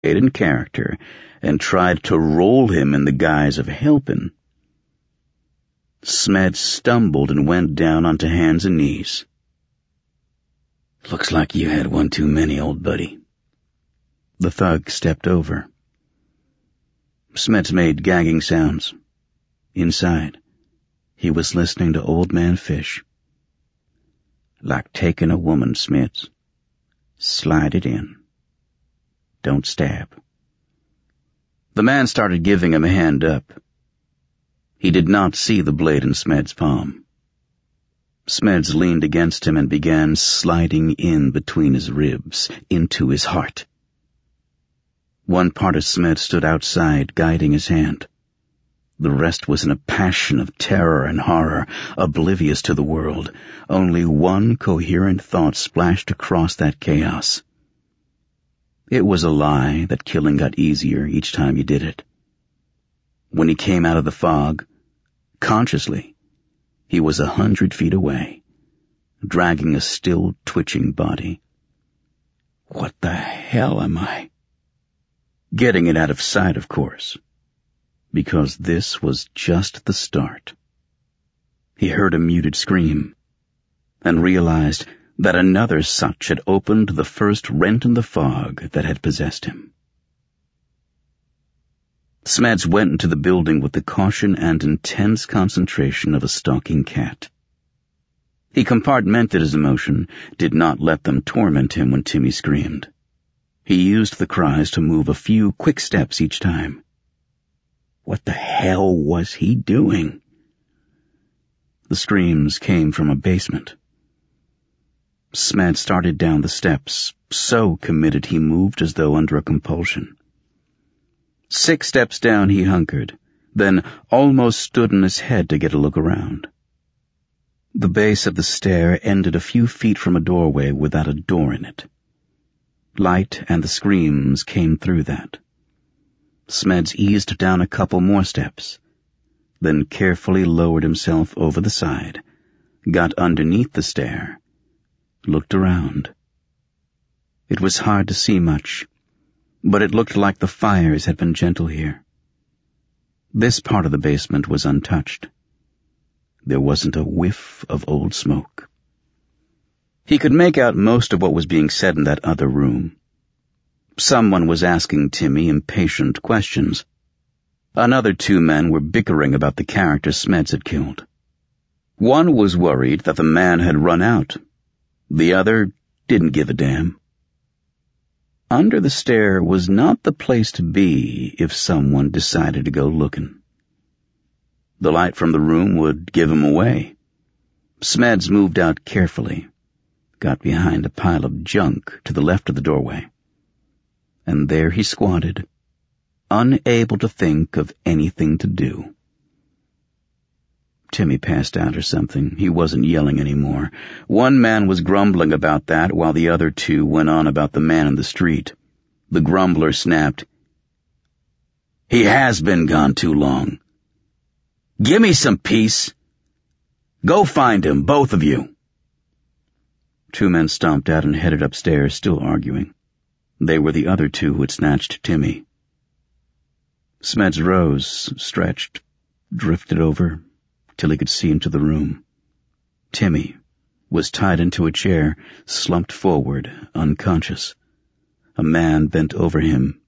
in character and tried to roll him in the guise of helping. Smed stumbled and went down onto hands and knees. "Looks like you had one too many, old buddy." The thug stepped over. Smeds made gagging sounds. Inside, he was listening to Old Man Fish. "Like taking a woman, Smeds. Slide it in. Don't stab." The man started giving him a hand up. He did not see the blade in Smed's palm. Smeds leaned against him and began sliding in between his ribs, into his heart. One part of Smeds stood outside, guiding his hand. The rest was in a passion of terror and horror, oblivious to the world. Only one coherent thought splashed across that chaos. It was a lie that killing got easier each time you did it. When he came out of the fog, consciously, he was 100 feet away, dragging a still twitching body. What the hell am I? Getting it out of sight, of course, because this was just the start. He heard a muted scream and realized that another such had opened the first rent in the fog that had possessed him. Smeds went into the building with the caution and intense concentration of a stalking cat. He compartmented his emotion, did not let them torment him when Timmy screamed. He used the cries to move a few quick steps each time. What the hell was he doing? The screams came from a basement. Smeds started down the steps, so committed he moved as though under a compulsion. 6 steps down he hunkered, then almost stood on his head to get a look around. The base of the stair ended a few feet from a doorway without a door in it. Light and the screams came through that. Smeds eased down a couple more steps, then carefully lowered himself over the side, got underneath the stair, looked around. It was hard to see much, but it looked like the fires had been gentle here. This part of the basement was untouched. There wasn't a whiff of old smoke. He could make out most of what was being said in that other room. Someone was asking Timmy impatient questions. Another 2 men were bickering about the character Smeds had killed. One was worried that the man had run out. The other didn't give a damn. Under the stair was not the place to be if someone decided to go looking. The light from the room would give him away. Smeds moved out carefully, got behind a pile of junk to the left of the doorway, and there he squatted, unable to think of anything to do. Timmy passed out or something. He wasn't yelling anymore. One man was grumbling about that while the other 2 went on about the man in the street. The grumbler snapped, "He has been gone too long. Give me some peace. Go find him, both of you." 2 men stomped out and headed upstairs, still arguing. They were the other 2 who had snatched Timmy. Smeds rose, stretched, drifted over, till he could see into the room. Timmy was tied into a chair, slumped forward, unconscious. A man bent over him,